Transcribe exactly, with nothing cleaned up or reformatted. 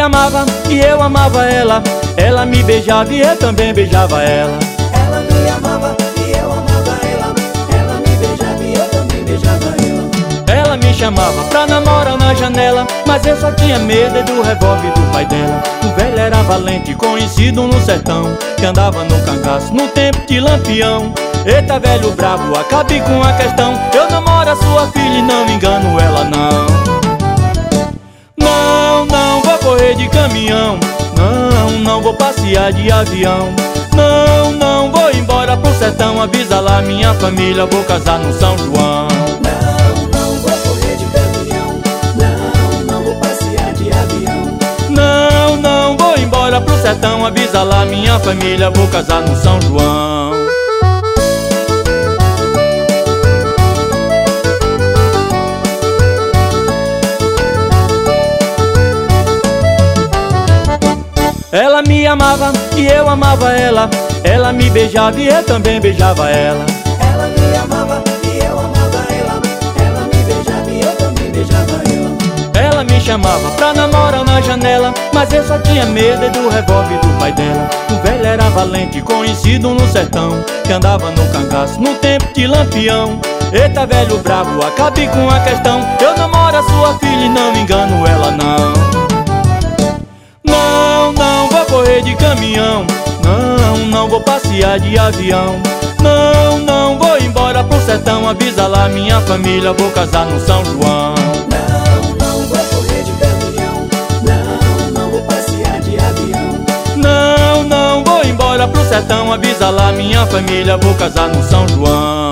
amava e eu amava ela. Ela me beijava e eu também beijava ela. Ela me amava e eu amava ela. Ela me beijava e eu também beijava ela. Ela me chamava pra namorar na janela, mas eu só tinha medo do revólver do pai dela. O velho era valente, conhecido no sertão, que andava no cangaço no tempo de Lampião. Eita velho bravo, acabe com a questão. Eu namoro a sua filha e não engano ela não. Não, não vou correr de caminhão. Não, não vou passear de avião. Não, não vou embora pro sertão. Avisa lá minha família, vou casar no São João. Não, não vou correr de caminhão. Não, não vou passear de avião. Não, não vou embora pro sertão. Avisa lá minha família, vou casar no São João. Ela me amava e eu amava ela. Ela me beijava e eu também beijava ela. Ela me amava e eu amava ela. Ela me beijava e eu também beijava ela. Ela me chamava pra namorar na janela, mas eu só tinha medo do revólver do pai dela. O velho era valente, conhecido no sertão, que andava no cangaço no tempo de Lampião. Eita velho bravo, acabe com a questão. Eu namoro a sua filha e não engano ela não. Não, não vou correr de caminhão. Não, não vou passear de avião. Não, não vou embora pro sertão. Avisa lá minha família, vou casar no São João. Não, não vou correr de caminhão. Não, não vou passear de avião. Não, não vou embora pro sertão. Avisa lá minha família, vou casar no São João.